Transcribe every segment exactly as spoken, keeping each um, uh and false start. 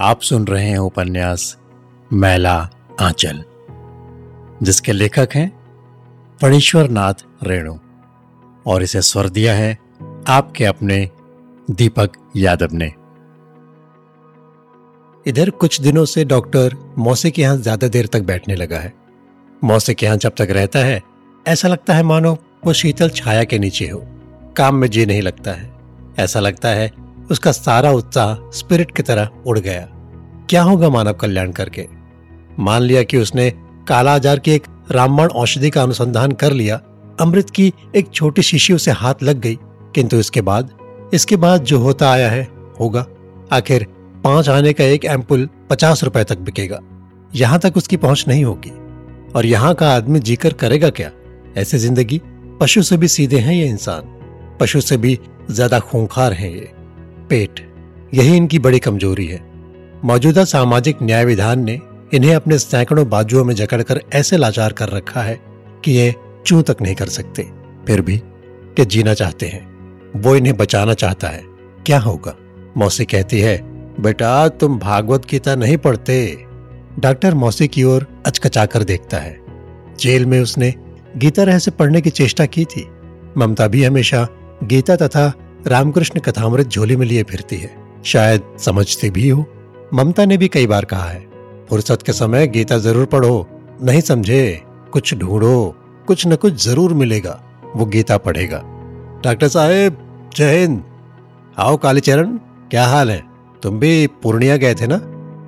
आप सुन रहे हैं उपन्यास मैला आंचल, जिसके लेखक हैं फणीश्वर नाथ रेणु, और इसे स्वर दिया है आपके अपने दीपक यादव ने। इधर कुछ दिनों से डॉक्टर मौसी के यहां ज्यादा देर तक बैठने लगा है। मौसी के यहां जब तक रहता है ऐसा लगता है मानो वो शीतल छाया के नीचे हो। काम में जी नहीं लगता है। ऐसा लगता है उसका सारा उत्साह स्पिरिट की तरह उड़ गया। क्या होगा मानव कल्याण करके? मान लिया कि उसने काला आजार की एक रामबाण औषधि का अनुसंधान कर लिया, अमृत की एक छोटी शीशी उसे हाथ लग गई, किंतु इसके बाद इसके बाद जो होता आया है होगा। आखिर पांच आने का एक एम्पुल पचास रुपए तक बिकेगा। यहां तक उसकी पहुंच नहीं होगी। और यहां का आदमी जीकर करेगा क्या? ऐसी जिंदगी। पशु से भी सीधे हैं ये इंसान, पशु से भी ज्यादा खूंखार हैं ये। पेट, यही इनकी बड़ी कमजोरी है। मौजूदा सामाजिक न्याय विधान ने इन्हें अपने सैकड़ों बाजुओं में जकड़कर ऐसे लाचार कर रखा है कि ये चूं तक नहीं कर सकते। फिर भी कि जीना चाहते हैं। वो इन्हें बचाना चाहता है। क्या होगा? मौसी कहती है, बेटा तुम भागवत गीता नहीं पढ़ते। डॉक्टर मौसी की ओर अचकचाकर देखता है। जेल में उसने गीता रहस्य पढ़ने की चेष्टा की थी। ममता भी हमेशा गीता तथा रामकृष्ण कथामृत झोली में लिए फिरती है। शायद समझती भी हो। ममता ने भी कई बार कहा है, फुर्सत के समय गीता जरूर पढ़ो, नहीं समझे कुछ ढूंढो, कुछ न कुछ जरूर मिलेगा। वो गीता पढ़ेगा। डॉक्टर साहेब जय हिंद। आओ कालीचरण, क्या हाल है? तुम भी पूर्णिया गए थे ना?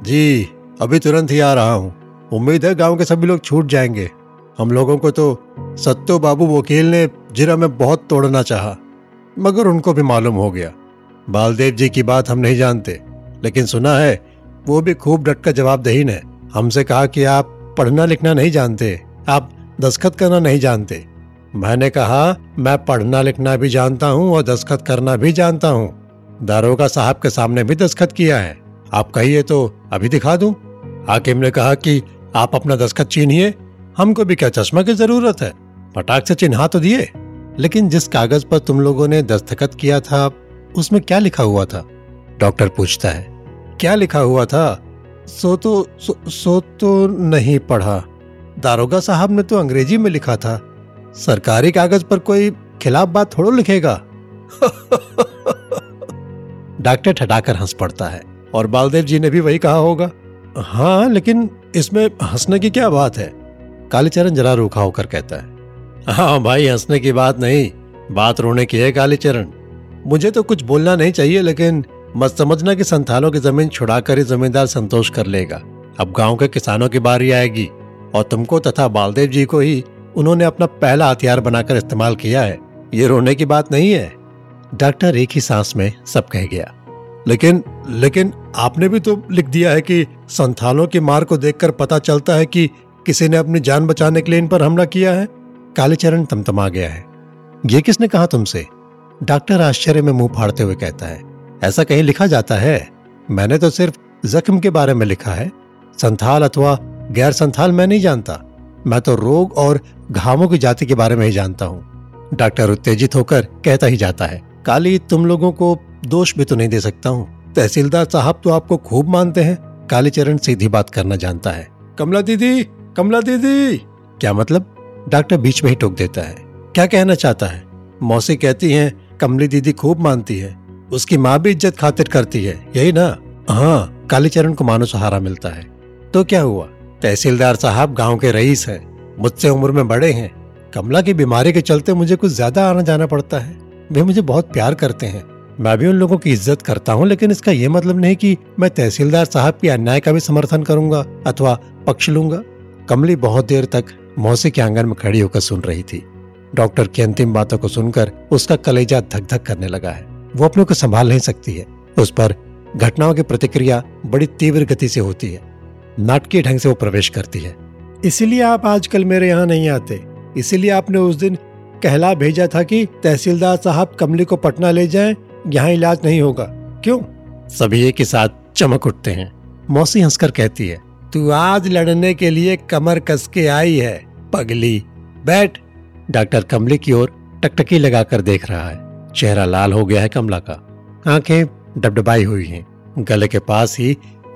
जी अभी तुरंत ही आ रहा हूँ। उम्मीद है गांव के सभी लोग छूट जाएंगे। हम लोगों को तो सत्तो बाबू वकील ने जिरा में बहुत तोड़ना चाहा, मगर उनको भी मालूम हो गया। बालदेव जी की बात हम नहीं जानते, लेकिन सुना है वो भी खूब डटकर जवाबदेही है। हमसे कहा कि आप पढ़ना लिखना नहीं जानते, आप दस्तखत करना नहीं जानते। मैंने कहा मैं पढ़ना लिखना भी जानता हूँ और दस्तखत करना भी जानता हूँ। दारोगा साहब के सामने भी दस्तखत किया है। आप कहिए तो अभी दिखा दूं। हाकिम ने कहा कि आप अपना दस्तखत चिन्हिए, हमको भी क्या चश्मा की जरूरत है। फटाक से चिन्हा तो दिए। लेकिन जिस कागज पर तुम लोगों ने दस्तखत किया था उसमें क्या लिखा हुआ था? डॉक्टर पूछता है। क्या लिखा हुआ था? सो तो सो, सो तो नहीं पढ़ा। दारोगा साहब ने तो अंग्रेजी में लिखा था। सरकारी कागज पर कोई खिलाफ बात थोड़ा लिखेगा। डॉक्टर ठठाकर हंस पड़ता है। और बालदेव जी ने भी वही कहा होगा। हाँ, लेकिन इसमें हंसने की क्या बात है? कालीचरण जरा रूखा होकर कहता है। हाँ भाई, हंसने की बात नहीं, बात रोने की है कालीचरण। मुझे तो कुछ बोलना नहीं चाहिए, लेकिन मत समझना कि संथालों की जमीन छुड़ाकर ही जमींदार संतोष कर लेगा। अब गांव के किसानों की बारी आएगी और तुमको तथा बालदेव जी को ही उन्होंने अपना पहला हथियार बनाकर इस्तेमाल किया है। ये रोने की बात नहीं है। डॉक्टर एक ही सांस में सब कह गया। लेकिन लेकिन आपने भी तो लिख दिया है कि संथालों की मार को देखकर पता चलता है कि किसी ने अपनी जान बचाने के लिए इन पर हमला किया है। कालीचरण तमतमा गया है। ये किसने कहा तुमसे? डॉक्टर आश्चर्य में मुंह फाड़ते हुए कहता है, ऐसा कहीं लिखा जाता है? मैंने तो सिर्फ जख्म के बारे में लिखा है। संथाल अथवा गैर संथाल मैं नहीं जानता। मैं तो रोग और घावों की जाति के बारे में ही जानता हूँ। डॉक्टर उत्तेजित होकर कहता ही जाता है, काली तुम लोगों को दोष भी तो नहीं दे सकता हूँ। तहसीलदार साहब तो आपको खूब मानते हैं। कालीचरण सीधी बात करना जानता है। कमला दीदी, कमला दीदी। क्या मतलब? डॉक्टर बीच में ही टोक देता है। क्या कहना चाहता है? मौसी कहती हैं कमली दीदी खूब मानती है, उसकी माँ भी इज्जत खातिर करती है, यही ना? हाँ। कालीचरण को मानो सहारा मिलता है। तो क्या हुआ? तहसीलदार साहब गांव के रईस हैं, मुझसे उम्र में बड़े हैं। कमला की बीमारी के चलते मुझे कुछ ज्यादा आना जाना पड़ता है। वे मुझे बहुत प्यार करते हैं, मैं भी उन लोगों की इज्जत करता हूँ, लेकिन इसका ये मतलब नहीं कि मैं तहसीलदार साहब की अन्याय का भी समर्थन करूंगा अथवा पक्ष लूंगा। कमली बहुत देर तक मौसी के आंगन में खड़ी होकर सुन रही थी। डॉक्टर की अंतिम बातों को सुनकर उसका कलेजा धक धक करने लगा है। वो अपने को संभाल नहीं सकती है। उस पर घटनाओं की प्रतिक्रिया बड़ी तीव्र गति से होती है। नाटकीय ढंग से वो प्रवेश करती है। इसीलिए आप आजकल मेरे यहाँ नहीं आते। इसीलिए आपने उस दिन कहला भेजा था कि तहसीलदार साहब कमली को पटना ले जाएं, यहाँ इलाज नहीं होगा। क्यों? सभी एक ही साथ चमक उठते हैं। मौसी हंसकर कहती है, तू आज लड़ने के लिए कमर कस के आई है पगली, बैठ। डॉक्टर कमली की ओर टकटकी लगाकर देख रहा है। चेहरा लाल हो गया है कमला का। आंखें डबडबाई हुई हैं। गले के पास ही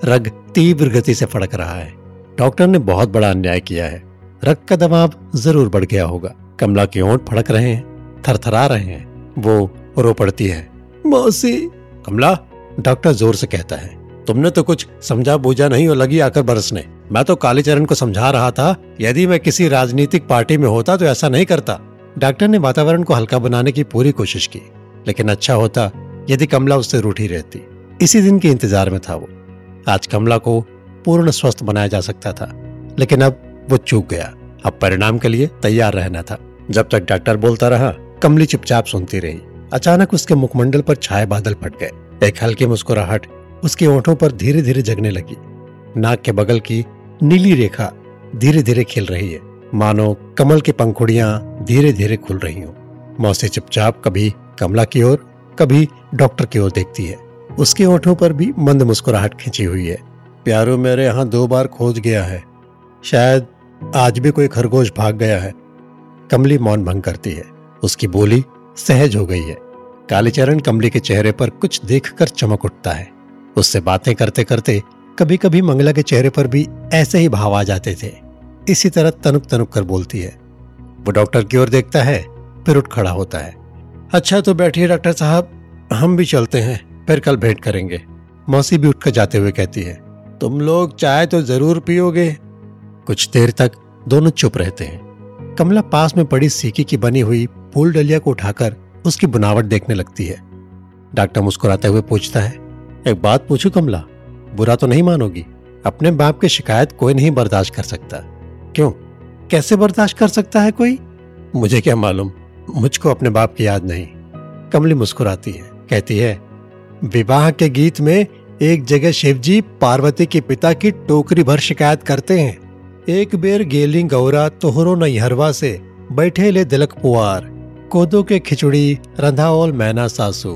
रग तीव्र गति से फड़क रहा है। डॉक्टर ने बहुत बड़ा अन्याय किया है। रक्त का दबाव जरूर बढ़ गया होगा। कमला के होंठ फड़क रहे हैं, थरथरा रहे हैं। वो रो पड़ती है। मौसी। कमला, डॉक्टर जोर से कहता है, तुमने तो कुछ समझा बूझा नहीं और लगी आकर बरसने। मैं तो कालीचरण को समझा रहा था, यदि मैं किसी राजनीतिक पार्टी में होता तो ऐसा नहीं करता। डॉक्टर ने वातावरण को हल्का बनाने की पूरी कोशिश की, लेकिन अच्छा होता यदि कमला उससे रूठी रहती। इसी दिन के इंतजार में था वो। आज कमला को पूर्ण स्वस्थ बनाया जा सकता था, लेकिन अब वो चूक गया। अब परिणाम के लिए तैयार रहना था। जब तक डॉक्टर बोलता रहा, कमली चुपचाप सुनती रही। अचानक उसके मुखमंडल पर छाए बादल फट गए। एक हल्की मुस्कुराहट उसके होठों पर धीरे धीरे जगने लगी। नाक के बगल की नीली रेखा धीरे धीरे खिल रही है, मानो कमल की पंखुड़ियां धीरे धीरे खुल रही हों। मौसी चुपचाप कभी कमला की ओर, कभी डॉक्टर की ओर देखती है। उसके होठों पर भी मंद मुस्कुराहट खिंची हुई है। प्यारो मेरे यहाँ दो बार खोज गया है, शायद आज भी कोई खरगोश भाग गया है। कमली मौन भंग करती है। उसकी बोली सहज हो गई है। कालीचरण कमली के चेहरे पर कुछ देखकर चमक उठता है। उससे बातें करते करते कभी कभी मंगला के चेहरे पर भी ऐसे ही भाव आ जाते थे। इसी तरह तनुक तनुक कर बोलती है। वो डॉक्टर की ओर देखता है, फिर उठ खड़ा होता है। अच्छा तो बैठिए डॉक्टर साहब, हम भी चलते हैं, फिर कल भेंट करेंगे। मौसी भी उठकर जाते हुए कहती है, तुम लोग चाय तो जरूर पियोगे। कुछ देर तक दोनों चुप रहते हैं। कमला पास में पड़ी सीकी की बनी हुई फूल डलिया को उठाकर उसकी बनावट देखने लगती है। डॉक्टर मुस्कुराते हुए पूछता है, एक बात पूछूं कमला, बुरा तो नहीं मानोगी? अपने बाप की शिकायत कोई नहीं बर्दाश्त कर सकता। क्यों, कैसे बर्दाश्त कर सकता है कोई? मुझे क्या मालूम, मुझको अपने बाप की याद नहीं। कमली मुस्कुराती है, कहती है, विवाह के गीत में एक जगह शिवजी पार्वती के पिता की टोकरी भर शिकायत करते हैं। एक बेर गेली गौरा तोहरो नैहरवा से बैठे ले दिलक पुआर, कोदो के खिचड़ी रंधाओल मैना सासू।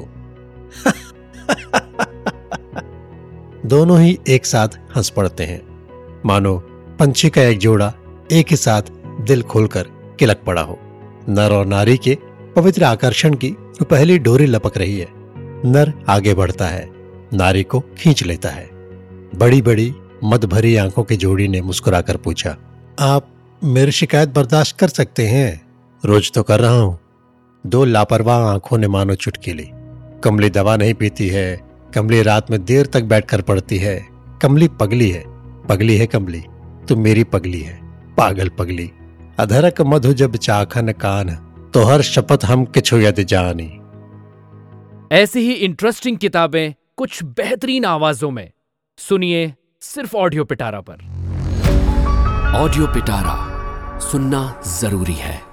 दोनों ही एक साथ हंस पड़ते हैं, मानो पंछी का एक जोड़ा एक ही साथ दिल खोलकर किलक पड़ा हो। नर और नारी के पवित्र आकर्षण की पहली डोरी लपक रही है। नर आगे बढ़ता है, नारी को खींच लेता है। बड़ी बड़ी मद भरी आंखों की जोड़ी ने मुस्कुराकर पूछा, आप मेरी शिकायत बर्दाश्त कर सकते हैं? रोज तो कर रहा हूं। दो लापरवाह आंखों ने मानो चुटकी ली। कमली दवा नहीं पीती है, कमली रात में देर तक बैठकर पढ़ती है। कमली पगली है, पगली है कमली, तो मेरी पगली है, पागल पगली। अधरक मधु जब चाखन कान, तो हर शपथ हम किछु यदि जानी। ऐसी ही इंटरेस्टिंग किताबें कुछ बेहतरीन आवाजों में सुनिए सिर्फ ऑडियो पिटारा पर। ऑडियो पिटारा सुनना जरूरी है।